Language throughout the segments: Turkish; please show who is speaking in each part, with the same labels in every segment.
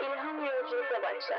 Speaker 1: ilham yolculuğuna başlar.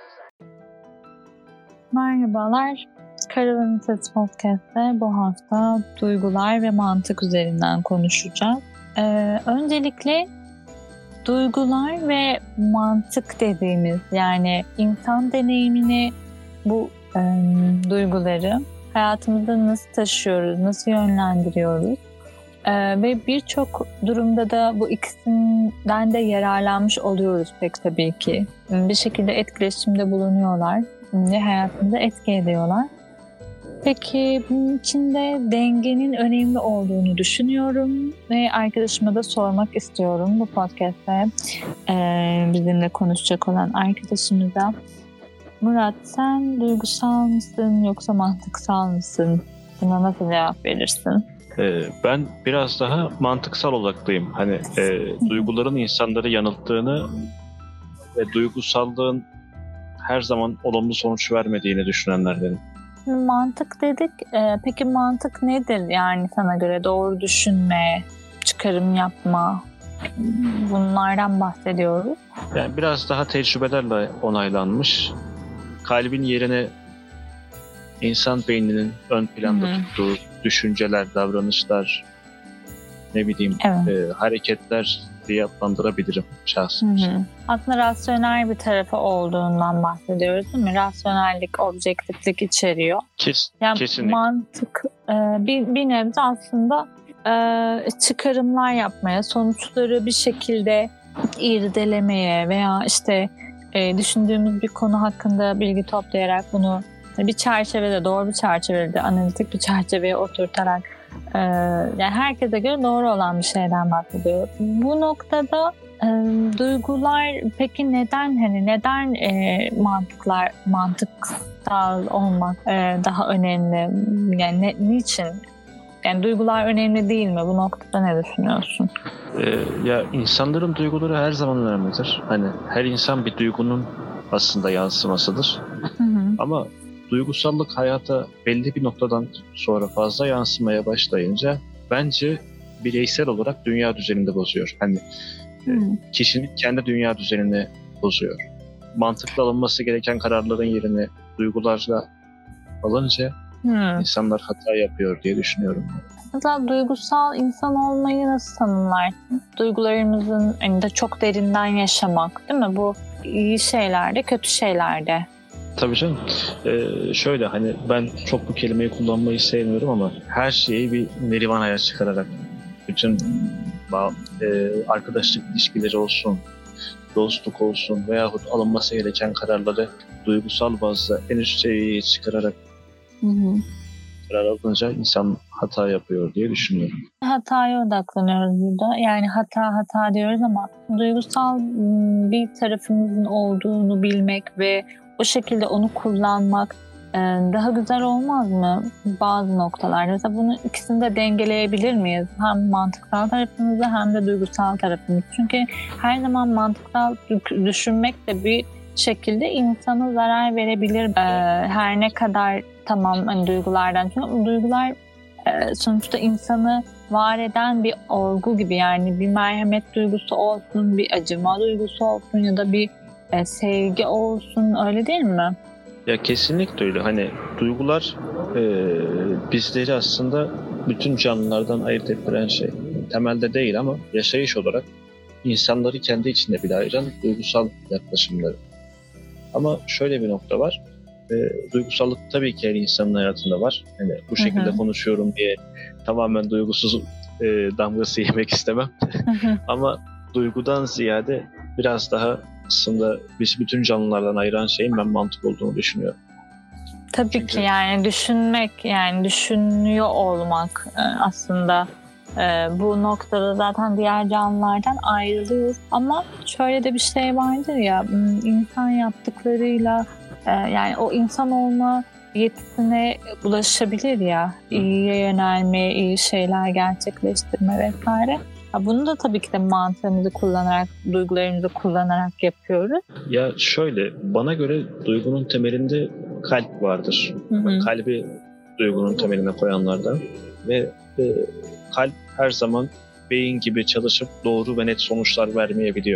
Speaker 2: Merhabalar, Karavanın Sesi Podcast'te bu hafta duygular ve mantık üzerinden konuşacağız. Öncelikle duygular ve mantık dediğimiz, yani insan deneyimini, bu duyguları hayatımızda nasıl taşıyoruz, nasıl yönlendiriyoruz ve birçok durumda da bu ikisinden de yararlanmış oluyoruz pek tabii ki. Bir şekilde etkileşimde bulunuyorlar ve hayatımıza etki ediyorlar. Peki bunun içinde dengenin önemli olduğunu düşünüyorum ve arkadaşıma da sormak istiyorum bu podcast'te bizimle konuşacak olan arkadaşımıza. Murat, sen duygusal mısın yoksa mantıksal mısın? Buna nasıl cevap verirsin?
Speaker 3: Ben biraz daha mantıksal odaklıyım. Duyguların insanları yanılttığını ve duygusallığın her zaman olumlu sonuç vermediğini düşünenlerdenim.
Speaker 2: Mantık dedik. Peki mantık nedir? Yani sana göre doğru düşünme, çıkarım yapma, bunlardan bahsediyoruz.
Speaker 3: Yani biraz daha tecrübelerle onaylanmış, kalbin yerine insan beyninin ön planda tuttuğu düşünceler, davranışlar, hareketler diye adlandırabilirim şahsen.
Speaker 2: Aslında rasyonel bir tarafı olduğundan bahsediyoruz, değil mi? Rasyonellik, objektiflik içeriyor. Yani
Speaker 3: kesinlikle.
Speaker 2: Mantık bir nebze aslında çıkarımlar yapmaya, sonuçları bir şekilde irdelemeye veya düşündüğümüz bir konu hakkında bilgi toplayarak bunu bir çerçevede, doğru bir çerçevede, analitik bir çerçeveye oturtarak yani herkese göre doğru olan bir şeyden bahsediyoruz. Bu noktada duygular peki neden mantıksal olmak daha önemli? Yani niçin? Yani duygular önemli değil mi? Bu noktada ne düşünüyorsun?
Speaker 3: Ya insanların duyguları her zaman önemlidir. Her insan bir duygunun aslında yansımasıdır. Ama duygusallık hayata belli bir noktadan sonra fazla yansımaya başlayınca bence bireysel olarak dünya düzenini bozuyor. Kişinin kendi dünya düzenini bozuyor. Mantıklı alınması gereken kararların yerine duygularla alınca insanlar hata yapıyor diye düşünüyorum.
Speaker 2: Mesela duygusal insan olmayı nasıl tanımlarsın? Duygularımızın de çok derinden yaşamak, değil mi? Bu iyi şeylerde, kötü şeylerde.
Speaker 3: Tabii canım. Ben çok bu kelimeyi kullanmayı sevmiyorum ama her şeyi bir nirvana'ya çıkararak, bütün arkadaşlık ilişkileri olsun, dostluk olsun veyahut alınması gereken kararları duygusal bazda en üst seviyeye çıkararak karar alınca insan hata yapıyor diye düşünüyorum.
Speaker 2: Hataya odaklanıyoruz burada. Yani hata diyoruz ama duygusal bir tarafımızın olduğunu bilmek ve o şekilde onu kullanmak daha güzel olmaz mı bazı noktalarda? Mesela bunu ikisini de dengeleyebilir miyiz? Hem mantıksal tarafımızı hem de duygusal tarafımızı. Çünkü her zaman mantıksal düşünmek de bir şekilde insana zarar verebilir. Her ne kadar duygulardan. Çünkü duygular sonuçta insanı var eden bir olgu gibi, yani bir merhamet duygusu olsun, bir acıma duygusu olsun ya da bir sevgi olsun, öyle değil mi?
Speaker 3: Ya kesinlikle öyle. Duygular bizleri aslında bütün canlılardan ayırt ettiren şey. Temelde değil ama yaşayış olarak insanları kendi içinde bile ayıran duygusal yaklaşımları. Ama şöyle bir nokta var. Duygusallık tabii ki her insanın hayatında var. Bu şekilde konuşuyorum diye tamamen duygusuz damgası yemek istemem. Ama duygudan ziyade biraz daha aslında biz bütün canlılardan ayıran şeyin ben mantık olduğunu düşünüyorum.
Speaker 2: Tabii ki yani düşünmek, yani düşünüyor olmak aslında bu noktada zaten diğer canlılardan ayrılıyoruz. Ama şöyle de bir şey vardır ya, insan yaptıklarıyla yani o insan olma yetisine ulaşabilir ya, iyiye yönelme, iyi şeyler gerçekleştirme vesaire. Bunu da tabii ki de mantığımızı kullanarak, duygularımızı kullanarak yapıyoruz.
Speaker 3: Ya şöyle, bana göre duygunun temelinde kalp vardır. Kalbi duygunun temeline koyanlardan ve kalp her zaman beyin gibi çalışıp doğru ve net sonuçlar vermeyebiliyor.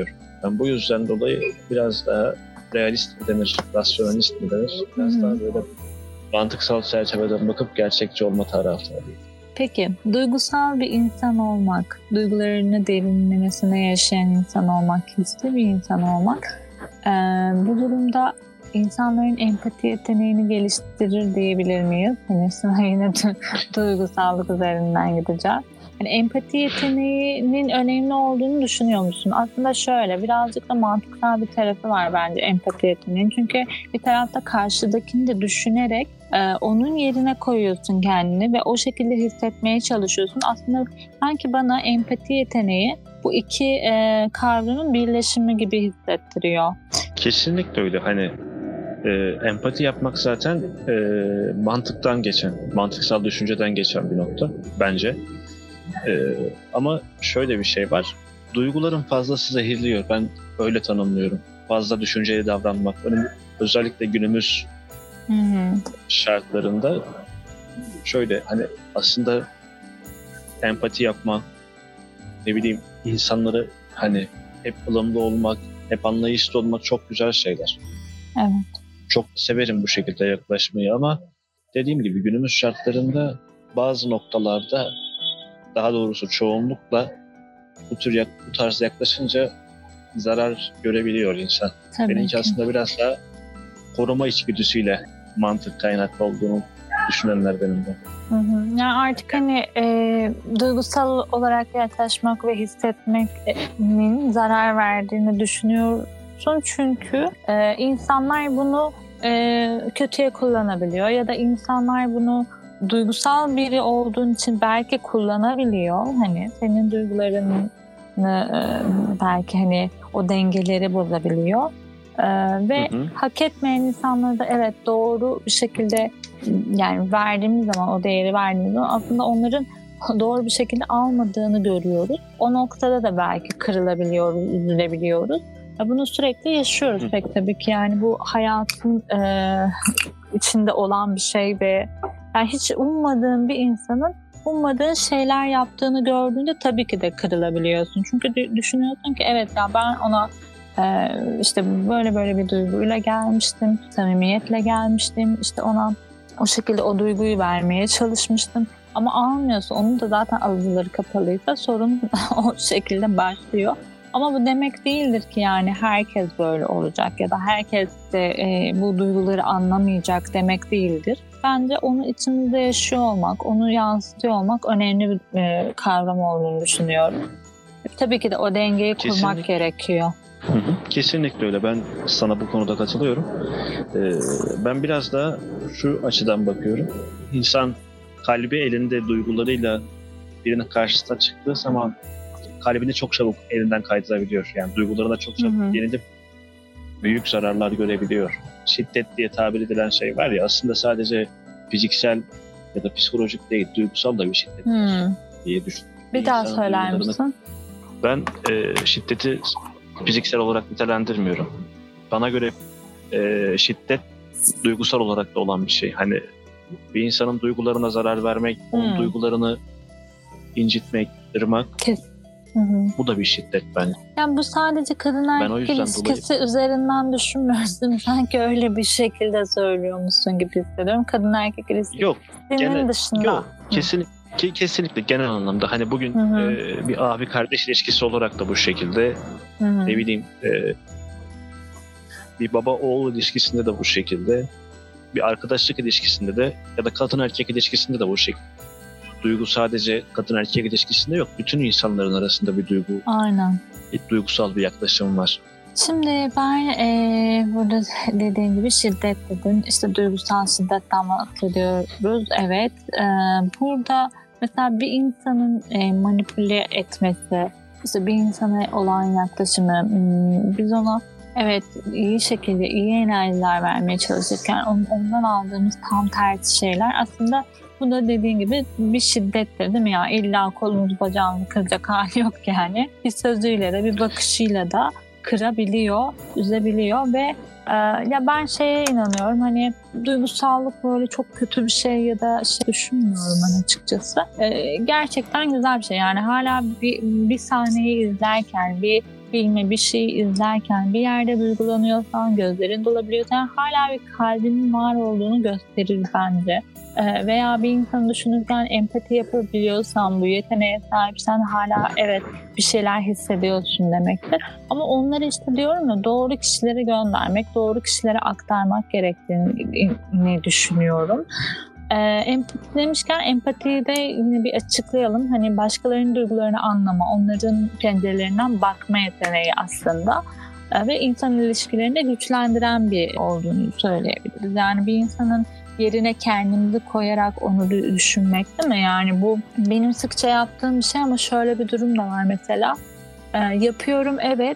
Speaker 3: Ben bu yüzden dolayı biraz daha realist mi denir, rasyonalist mi denir? Biraz daha böyle mantıksal çerçeveden bakıp gerçekçi olma taraftarıyım.
Speaker 2: Peki, duygusal bir insan olmak, duygularını derinlemesine yaşayan insan olmak, hisli bir insan olmak, bu durumda insanların empati yeteneğini geliştirir diyebilir miyiz? Hani sana yine duygusallık üzerinden gideceğiz. Yani empati yeteneğinin önemli olduğunu düşünüyor musun? Aslında şöyle, birazcık da mantıksal bir tarafı var bence empati yeteneğinin. Çünkü bir tarafta karşıdakini de düşünerek onun yerine koyuyorsun kendini ve o şekilde hissetmeye çalışıyorsun. Aslında sanki bana empati yeteneği bu iki kavramın birleşimi gibi hissettiriyor.
Speaker 3: Kesinlikle öyle. Hani empati yapmak zaten mantıktan geçen, mantıksal düşünceden geçen bir nokta bence. Ama şöyle bir şey var. Duyguların fazlası zehirliyor. Ben öyle tanımlıyorum. Fazla düşünceli davranmak. Özellikle günümüz şartlarında şöyle hani aslında empati yapmak, ne bileyim insanları hani hep ılımlı olmak, hep anlayışlı olmak çok güzel şeyler.
Speaker 2: Evet.
Speaker 3: Çok severim bu şekilde yaklaşmayı ama dediğim gibi günümüz şartlarında bazı noktalarda, daha doğrusu çoğunlukla bu tarz yaklaşınca zarar görebiliyor insan. Benimki aslında biraz daha koruma içgüdüsüyle mantık kaynaklı olduğunu düşünenlerdenim ben.
Speaker 2: Yani artık hani duygusal olarak yaklaşmak ve hissetmenin zarar verdiğini düşünüyorsun çünkü insanlar bunu kötüye kullanabiliyor ya da insanlar bunu duygusal biri olduğun için belki kullanabiliyor. Hani senin duygularını belki hani o dengeleri bozabiliyor. Ve hak etmeyen insanları da evet doğru bir şekilde yani verdiğimiz zaman o değeri verdiğimiz zaman aslında onların doğru bir şekilde almadığını görüyoruz. O noktada da belki kırılabiliyoruz, üzülebiliyoruz. Bunu sürekli yaşıyoruz pek tabii ki yani bu hayatın içinde olan bir şey ve yani hiç ummadığın bir insanın ummadığın şeyler yaptığını gördüğünde tabii ki de kırılabiliyorsun. Çünkü düşünüyorsun ki evet ya ben ona işte böyle bir duyguyla gelmiştim, samimiyetle gelmiştim, işte ona o şekilde o duyguyu vermeye çalışmıştım. Ama almıyorsa, onun da zaten ağızları kapalıysa sorun o şekilde başlıyor. Ama bu demek değildir ki yani herkes böyle olacak ya da herkes de bu duyguları anlamayacak demek değildir. Bence onu içimizde yaşıyor olmak, onu yansıtıyor olmak önemli bir kavram olduğunu düşünüyorum. Tabii ki de o dengeyi kurmak gerekiyor.
Speaker 3: Kesinlikle öyle. Ben sana bu konuda katılıyorum. Ben biraz da şu açıdan bakıyorum. İnsan kalbi elinde duygularıyla birinin karşısına çıktığı zaman kalbini çok çabuk elinden kaydırabiliyor. Yani duygularına çok çabuk yenilip büyük zararlar görebiliyor. Şiddet diye tabir edilen şey var ya aslında sadece fiziksel ya da psikolojik değil, duygusal da bir şiddet diye düşünüyorum.
Speaker 2: Bir daha söyler misin?
Speaker 3: Ben şiddeti fiziksel olarak nitelendirmiyorum. Bana göre şiddet duygusal olarak da olan bir şey. Hani bir insanın duygularına zarar vermek, onun duygularını incitmek, kırmak, bu da bir şiddet bence.
Speaker 2: Yani bu sadece kadın erkek ilişkisi üzerinden düşünmüyorsun. Sanki öyle bir şekilde söylüyormuşsun gibi hissediyorum. Kadın erkek ilişkisi dışında.
Speaker 3: Yok, kesinlikle genel anlamda. Hani bugün bir abi kardeş ilişkisi olarak da bu şekilde. Ne bileyim bir baba oğul ilişkisinde de bu şekilde. Bir arkadaşlık ilişkisinde de ya da kadın erkek ilişkisinde de bu şekilde. Duygu sadece kadın erkek ilişkisinde yok. Bütün insanların arasında bir duygu.
Speaker 2: Aynen.
Speaker 3: Bir duygusal bir yaklaşım var.
Speaker 2: Şimdi ben burada dediğim gibi şiddet dedin. İşte duygusal şiddetten bahsediyoruz. Evet. Burada mesela bir insanın manipüle etmesi, işte bir insana olan yaklaşımı, biz ona evet iyi şekilde iyi enerjiler vermeye çalışırken ondan aldığımız tam tersi şeyler aslında bu da dediğin gibi bir şiddettir değil mi ya? İlla kolumuz bacağımız kıracak hali yok yani. Bir sözüyle de bir bakışıyla da kırabiliyor, üzebiliyor ve Ya ben şeye inanıyorum, hani duygusallık böyle çok kötü bir şey ya da şey düşünmüyorum ben açıkçası. Gerçekten güzel bir şey. Yani hala bir sahneyi izlerken, bir filmi, bir şeyi izlerken bir yerde duygulanıyorsan, gözlerin dolabiliyorsan hala bir kalbinin var olduğunu gösterir bence. Veya bir insanı düşünürken empati yapabiliyorsan, bu yeteneğe sahipsen hala evet bir şeyler hissediyorsun demektir. Ama onları işte diyorum ya, doğru kişilere göndermek, doğru kişilere aktarmak gerektiğini düşünüyorum. Empati demişken empatiyi de yine bir açıklayalım. Hani başkalarının duygularını anlama, onların pencerelerinden bakma yeteneği aslında. Ve insan ilişkilerini güçlendiren bir olduğunu söyleyebiliriz. Yani bir insanın yerine kendimizi koyarak onu düşünmek, değil mi? Yani bu benim sıkça yaptığım bir şey ama şöyle bir durum da var mesela. Yapıyorum evet.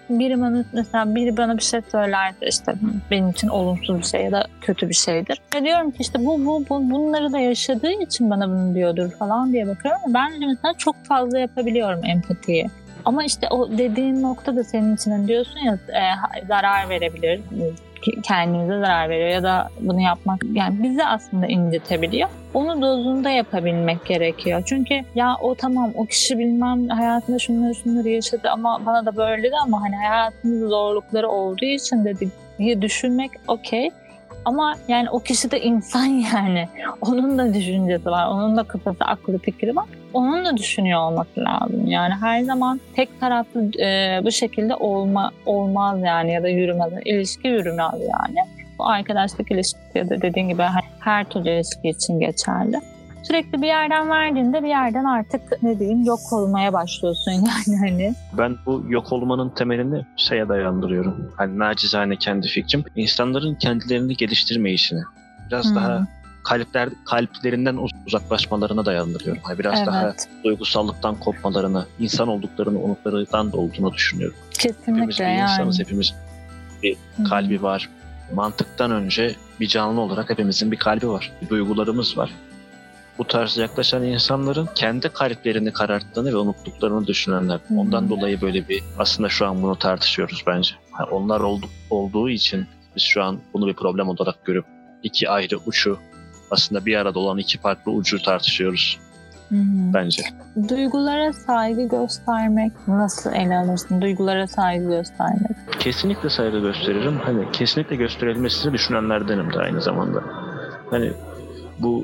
Speaker 2: Biri bana bir şey söylerse işte benim için olumsuz bir şey ya da kötü bir şeydir. Ve diyorum ki işte bunları da yaşadığı için bana bunu diyordur falan diye bakıyorum. Ben de mesela çok fazla yapabiliyorum empatiyi. Ama işte o dediğin nokta da senin için diyorsun ya, zarar verebilir, kendimize zarar veriyor ya da bunu yapmak yani bizi aslında incitebiliyor. Onu dozunda yapabilmek gerekiyor. Çünkü ya o tamam, o kişi bilmem hayatında şunları yaşadı ama bana da böyle dedi ama hani hayatında zorlukları olduğu için dedi diye düşünmek okey. Ama yani o kişi de insan yani. Onun da düşüncesi var. Onun da kafası, aklı, fikri var. Onun da düşünüyor olması lazım. Yani her zaman tek taraflı bu şekilde olmaz yani ya da yürümez. İlişki yürümez yani. Bu arkadaşlık ilişkisi ya da dediğin gibi her türlü ilişki için geçerli. Sürekli bir yerden verdiğinde bir yerden artık yok olmaya başlıyorsun yani hani.
Speaker 3: Ben bu yok olmanın temelini şeye dayandırıyorum. Hani nacizane kendi fikrim. İnsanların kendilerini geliştirme işini. Biraz daha kalplerinden uzaklaşmalarına dayandırıyorum. Yani biraz daha duygusallıktan kopmalarına, insan olduklarını unutlarından da olduğunu düşünüyorum.
Speaker 2: Kesinlikle
Speaker 3: hepimiz bir insanız, hepimiz bir kalbi var. Mantıktan önce bir canlı olarak hepimizin bir kalbi var, bir duygularımız var. Bu tarz yaklaşan insanların kendi kalplerini kararttığını ve unuttuklarını düşünenler. Ondan dolayı böyle bir aslında şu an bunu tartışıyoruz bence. Yani onlar olduğu için biz şu an bunu bir problem olarak görüp iki ayrı uçu aslında bir arada olan iki farklı ucu tartışıyoruz bence.
Speaker 2: Duygulara saygı göstermek nasıl ele alırsın? Duygulara saygı göstermek.
Speaker 3: Kesinlikle saygı gösteririm. Hani kesinlikle gösterilmesini düşünenlerdenim de aynı zamanda. Hani bu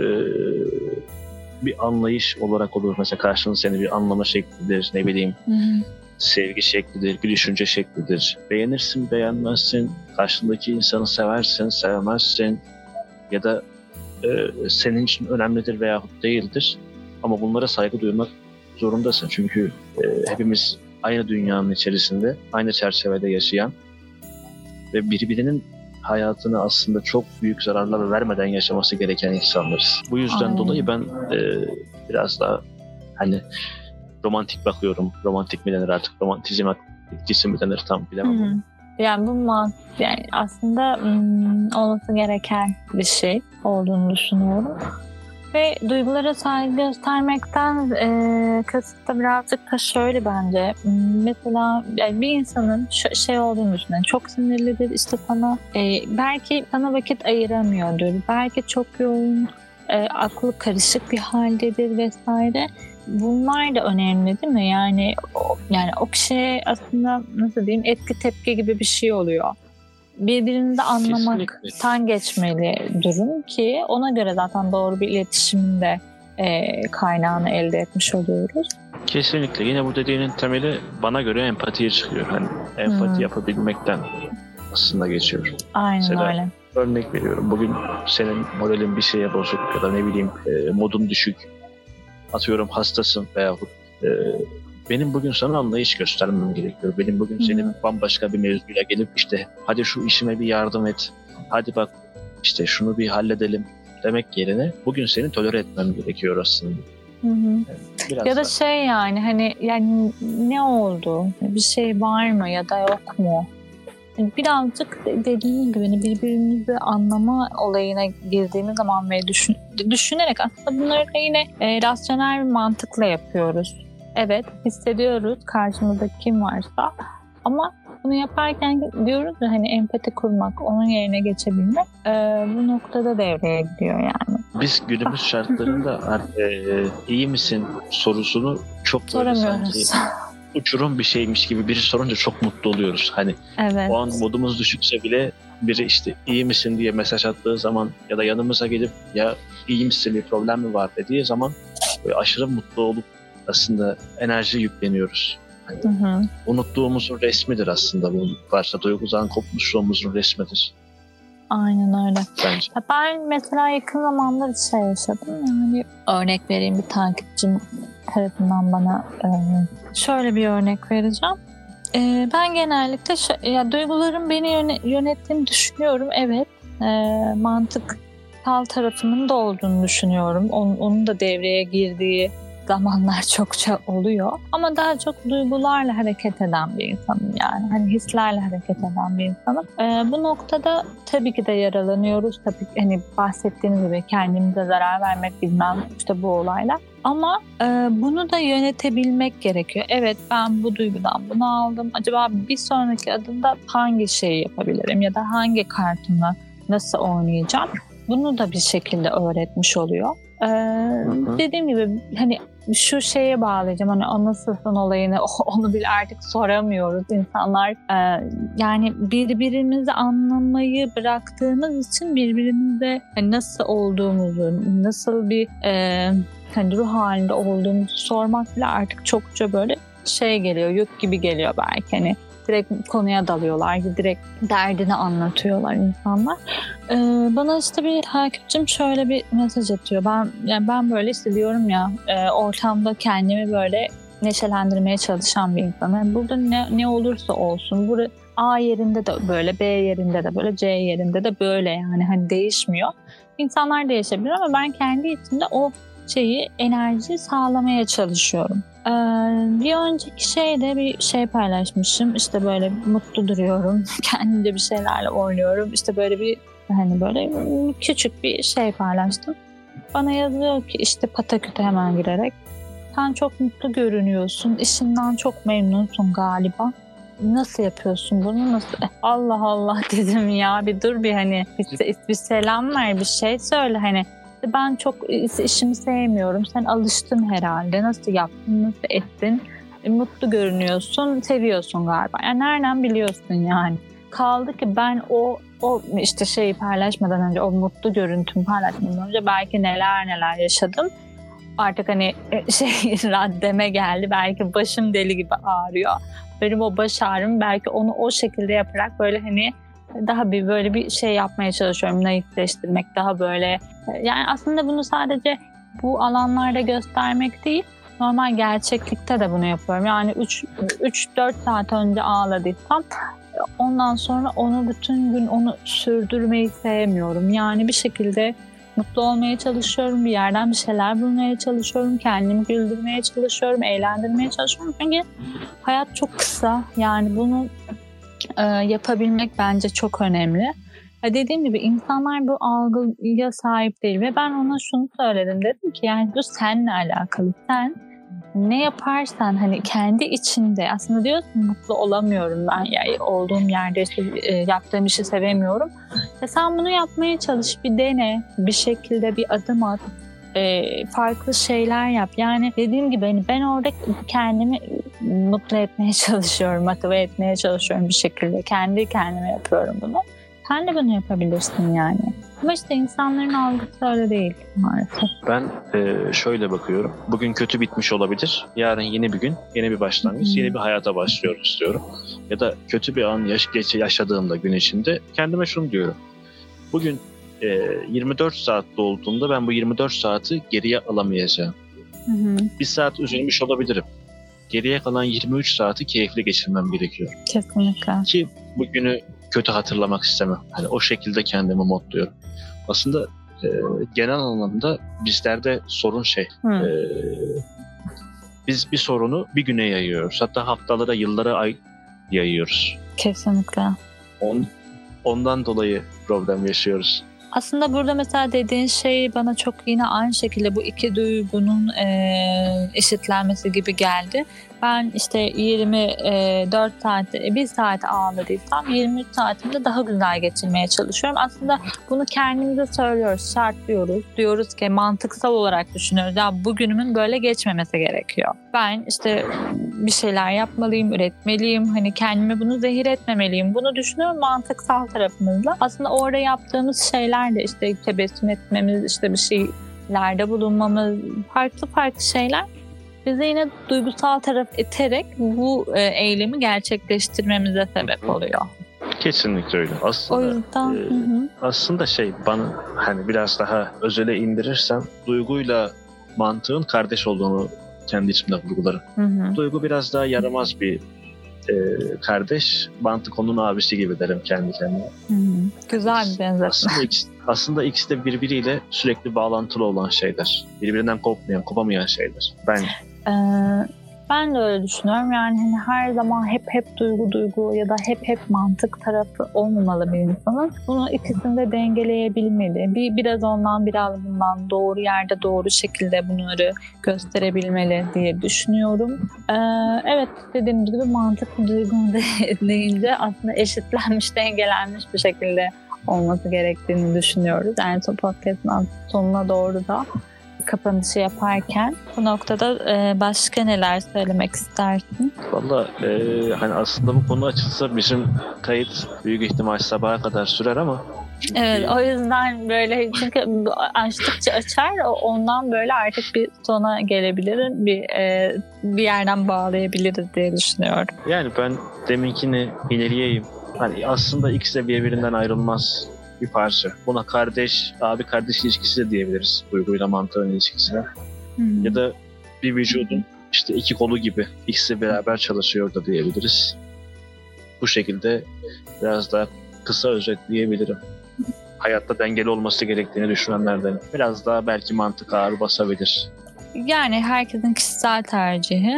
Speaker 3: bir anlayış olarak olur. Mesela karşında seni bir anlama şeklidir, ne bileyim sevgi şeklidir, bir düşünce şeklidir. Beğenirsin, beğenmezsin, karşındaki insanı seversin, sevmezsin ya da senin için önemlidir veyahut değildir. Ama bunlara saygı duymak zorundasın. Çünkü hepimiz aynı dünyanın içerisinde, aynı çerçevede yaşayan ve birbirinin hayatını aslında çok büyük zararlar vermeden yaşaması gereken insanlarız. Bu yüzden dolayı ben biraz daha hani romantik bakıyorum. Romantik mi denir artık? Romantizm etkisi mi denir tam bilemem.
Speaker 2: Yani bu yani aslında olması gereken bir şey olduğunu düşünüyorum. Ve duygulara saygı göstermekten kasıt da birazcık da şöyle bence. Mesela yani bir insanın şey olduğunu düşünün. Çok sinirlidir işte sana. Belki sana vakit ayıramıyordur. Belki çok yoğun, aklı karışık bir haldedir vesaire. Bunlar da önemli değil mi? Yani o kişiye aslında nasıl diyeyim, etki tepki gibi bir şey oluyor. Birbirini de anlamaktan geçmeli durum ki ona göre zaten doğru bir iletişimin de kaynağını elde etmiş oluyoruz.
Speaker 3: Kesinlikle. Yine bu dediğinin temeli bana göre empatiye çıkıyor. Hani empati yapabilmekten aslında geçiyor.
Speaker 2: Aynen
Speaker 3: mesela,
Speaker 2: öyle.
Speaker 3: Örnek veriyorum. Bugün senin moralin bir şeye bozuk ya da ne bileyim modun düşük. Atıyorum hastasın veyahut benim bugün sana anlayış göstermem gerekiyor. Benim bugün senin bambaşka bir mevzuyla gelip işte hadi şu işime bir yardım et. Hadi bak işte şunu bir halledelim demek yerine bugün seni tolere etmem gerekiyor aslında.
Speaker 2: Yani ya da şey yani ne oldu? Bir şey var mı ya da yok mu? Birazcık dediğim gibi birbirimizi anlama olayına girdiğimiz zaman ve düşünerek aslında bunları da yine rasyonel bir mantıkla yapıyoruz. Evet, hissediyoruz karşımızda kim varsa ama bunu yaparken diyoruz ya hani empati kurmak, onun yerine geçebilmek bu noktada devreye giriyor yani.
Speaker 3: Biz günümüz şartlarında iyi misin sorusunu çok böyle sanki
Speaker 2: Soramıyoruz.
Speaker 3: uçurum bir şeymiş gibi biri sorunca çok mutlu oluyoruz. Hani
Speaker 2: Evet.
Speaker 3: o an modumuz düşükse bile biri işte iyi misin diye mesaj attığı zaman ya da yanımıza gelip ya iyi misin, bir problem mi var dediği zaman böyle aşırı mutlu olup aslında enerji yükleniyoruz.
Speaker 2: Hı hı.
Speaker 3: Unuttuğumuzun resmidir aslında bu parça. Duygudan kopmuşluğumuzun resmidir
Speaker 2: Aynen öyle.
Speaker 3: bence.
Speaker 2: Ben mesela yakın zamanda bir şey yaşadım. Yani örnek vereyim, bir takipçim tarafından bana şöyle bir örnek vereceğim. Ben genellikle duygularım beni yönettiğini düşünüyorum. Evet. Mantıksal tarafının da olduğunu düşünüyorum. Onun da devreye girdiği zamanlar çokça oluyor. Ama daha çok duygularla hareket eden bir insanım yani. Hani hislerle hareket eden bir insanım. Bu noktada tabii ki de yaralanıyoruz. Tabii ki hani bahsettiğiniz gibi kendimize zarar vermek, bilmem işte bu olaylar. Ama bunu da yönetebilmek gerekiyor. Evet, ben bu duygudan bunu aldım. Acaba bir sonraki adımda hangi şeyi yapabilirim ya da hangi kartımla nasıl oynayacağım? Bunu da bir şekilde öğretmiş oluyor. Dediğim gibi hani şu şeye bağlayacağım, hani o nasılsın olayını onu bile artık soramıyoruz. İnsanlar yani birbirimizi anlamayı bıraktığımız için birbirimize hani nasıl olduğumuzu, nasıl bir hani ruh halinde olduğumuzu sormak bile artık çokça böyle şey geliyor, yük gibi geliyor belki. Hani direkt konuya dalıyorlar, direkt derdini anlatıyorlar insanlar. Bana işte bir takipçim şöyle bir mesaj atıyor. Ben böyle hissediyorum ya, ortamda kendimi böyle neşelendirmeye çalışan bir insanım. Yani burada ne olursa olsun, burada A yerinde de böyle, B yerinde de böyle, C yerinde de böyle, yani hani değişmiyor. İnsanlar değişebilir ama ben kendi içimde o enerji sağlamaya çalışıyorum. Bir önceki şeyde bir şey paylaşmışım. İşte böyle mutlu duruyorum. Kendimce bir şeylerle oynuyorum. İşte böyle bir hani böyle küçük bir şey paylaştım. Bana yazıyor ki işte pataküte hemen girerek, sen çok mutlu görünüyorsun. İşinden çok memnunsun galiba. Nasıl yapıyorsun bunu? Nasıl? Allah Allah dedim ya, bir dur bir hani bir selam ver, bir şey söyle hani. Ben çok işimi sevmiyorum. Sen alıştın herhalde. Nasıl yaptın, nasıl ettin? Mutlu görünüyorsun, seviyorsun galiba. Yani nereden biliyorsun yani? Kaldı ki ben o işte şeyi paylaşmadan önce, o mutlu görüntümü paylaşmadan önce belki neler yaşadım. Artık hani raddeme geldi. Belki başım deli gibi ağrıyor. Benim o baş ağrım, belki onu o şekilde yaparak böyle hani daha bir böyle bir şey yapmaya çalışıyorum, naifleştirmek, daha böyle. Yani aslında bunu sadece bu alanlarda göstermek değil, normal gerçeklikte de bunu yapıyorum. Yani 3-4 saat önce ağladıysam ondan sonra onu bütün gün onu sürdürmeyi sevmiyorum. Yani bir şekilde mutlu olmaya çalışıyorum, bir yerden bir şeyler bulmaya çalışıyorum, kendimi güldürmeye çalışıyorum, eğlendirmeye çalışıyorum. Çünkü hayat çok kısa, yani bunu yapabilmek bence çok önemli. Dediğim gibi insanlar bu algıya sahip değil ve ben ona şunu söyledim, dedim ki yani bu seninle alakalı. Sen ne yaparsan hani kendi içinde aslında diyorsun, mutlu olamıyorum ben, yani olduğum yerde işte, yaptığım işi sevemiyorum. Sen bunu yapmaya çalış, bir dene, bir şekilde bir adım at. Farklı şeyler yap. Yani dediğim gibi hani ben orada kendimi mutlu etmeye çalışıyorum, motive etmeye çalışıyorum bir şekilde. Kendi kendime yapıyorum bunu. Sen de bunu yapabilirsin yani. Ama işte insanların algısı öyle değil maalesef.
Speaker 3: Ben şöyle bakıyorum. Bugün kötü bitmiş olabilir. Yarın yeni bir gün, yeni bir başlangıç, yeni bir hayata başlıyoruz diyorum. Ya da kötü bir an yaşadığımda gün içinde kendime şunu diyorum. Bugün 24 saat dolduğunda ben bu 24 saati geriye alamayacağım. Bir saat üzülmüş olabilirim. Geriye kalan 23 saati keyifli geçirmem gerekiyor.
Speaker 2: Kesinlikle.
Speaker 3: Ki bugünü kötü hatırlamak istemem. Hani o şekilde kendimi modluyorum. Aslında genel anlamda bizlerde sorun biz bir sorunu bir güne yayıyoruz. Hatta haftalara, yıllara, ay yayıyoruz.
Speaker 2: Kesinlikle.
Speaker 3: Ondan dolayı problem yaşıyoruz.
Speaker 2: Aslında burada mesela dediğin şey bana çok yine aynı şekilde bu iki duygunun eşitlenmesi gibi geldi. Ben işte 24 saat, 1 saat ağladıysam 23 saatimde daha güzel geçirmeye çalışıyorum. Aslında bunu kendimize söylüyoruz, şartlıyoruz. Diyoruz ki mantıksal olarak düşünüyoruz. Ya bugünümün böyle geçmemesi gerekiyor. Ben işte bir şeyler yapmalıyım, üretmeliyim. Hani kendime bunu zehir etmemeliyim. Bunu düşünüyorum mantıksal tarafımızla. Aslında orada yaptığımız şeyler de işte tebessüm etmemiz, işte bir şeylerde bulunmamız, farklı şeyler bizi yine duygusal taraf iterek bu eylemi gerçekleştirmemize sebep oluyor.
Speaker 3: Kesinlikle öyle. Aslında,
Speaker 2: o yüzden
Speaker 3: aslında bana hani biraz daha özele indirirsem duyguyla mantığın kardeş olduğunu kendi içimde vurgularım. Duygu biraz daha yaramaz bir kardeş, mantık onun abisi gibi derim kendi kendime.
Speaker 2: Güzel bir benzetme.
Speaker 3: Aslında ikisi de birbiriyle sürekli bağlantılı olan şeyler. Birbirinden kopamayan şeyler.
Speaker 2: Ben de öyle düşünüyorum. Yani hani her zaman hep duygu ya da hep mantık tarafı olmamalı bir insanın. Bunu ikisini de dengeleyebilmeli. Biraz ondan biraz bundan doğru yerde doğru şekilde bunları gösterebilmeli diye düşünüyorum. Evet, dediğim gibi mantık duygu deyince aslında eşitlenmiş, dengelenmiş bir şekilde olması gerektiğini düşünüyoruz. Yani podcast'ın sonuna doğru da kapanışı yaparken bu noktada başka neler söylemek istersin?
Speaker 3: Valla hani aslında bu konu açılsa bizim kayıt büyük ihtimal sabaha kadar sürer ama
Speaker 2: evet, o yüzden böyle, çünkü açtıkça açar, ondan böyle artık bir sona gelebilir, bir yerden bağlayabiliriz diye düşünüyorum.
Speaker 3: Yani ben deminkini ileriyeyim. Hani aslında ikisi de birbirinden ayrılmaz bir parça. Buna abi-kardeş ilişkisi de diyebiliriz. Duyguyla mantığın ilişkisine. Ya da bir vücudun işte iki kolu gibi ikisi beraber çalışıyor da diyebiliriz. Bu şekilde biraz daha kısa özetleyebilirim. Hayatta dengeli olması gerektiğini düşünenlerden biraz daha belki mantık ağır basabilir.
Speaker 2: Yani herkesin kişisel tercihi.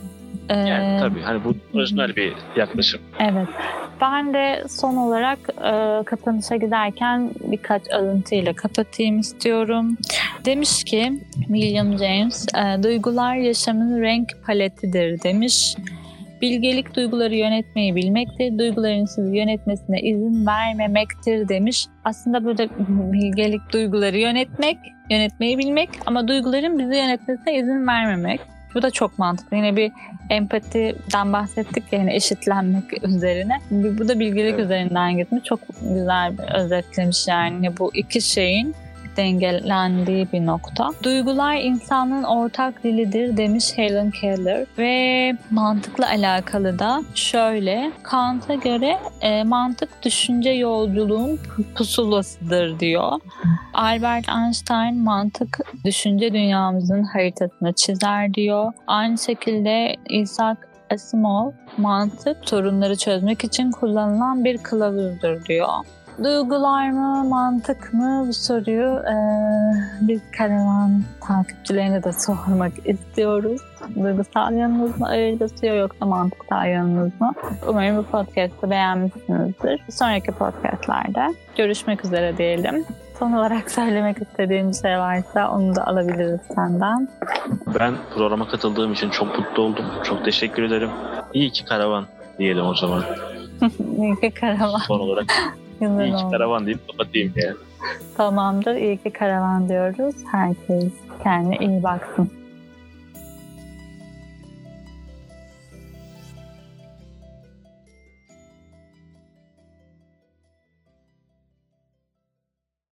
Speaker 3: Yani tabii hani bu öznel bir yaklaşım.
Speaker 2: Evet. Ben de son olarak kapanışa giderken birkaç alıntıyla kapatayım istiyorum. Demiş ki William James, duygular yaşamın renk paletidir demiş. Bilgelik duyguları yönetmeyi bilmektir, duyguların sizi yönetmesine izin vermemektir demiş. Aslında burada bilgelik duyguları yönetmeyi bilmek ama duyguların bizi yönetmesine izin vermemek. Bu da çok mantıklı. Yine bir empatiden bahsettik ya, yani eşitlenmek üzerine. Bu da bilgelik üzerinden gitmiş. Çok güzel bir özetlemiş yani bu iki şeyin dengelendiği bir nokta. Duygular insanın ortak dilidir demiş Helen Keller. Ve mantıkla alakalı da şöyle, Kant'a göre mantık düşünce yolculuğun pusulasıdır diyor. Albert Einstein mantık düşünce dünyamızın haritasını çizer diyor. Aynı şekilde Isaac Asimov mantık sorunları çözmek için kullanılan bir kılavuzdur diyor. Duygular mı, mantık mı, bu soruyu biz karavan takipçilerine de sormak istiyoruz. Duygusal yanınız mı ağır basıyor yoksa mantıksal yanınız mı? Umarım bu podcast'ı beğenmişsinizdir. Sonraki podcast'larda görüşmek üzere diyelim. Son olarak söylemek istediğin bir şey varsa onu da alabiliriz senden.
Speaker 3: Ben programa katıldığım için çok mutlu oldum. Çok teşekkür ederim. İyi ki karavan diyelim o zaman.
Speaker 2: İyi ki karavan.
Speaker 3: Son olarak. İyi ki karavan deyip kapatayım yani.
Speaker 2: Tamamdır. İyi ki karavan diyoruz. Herkes kendine iyi baksın.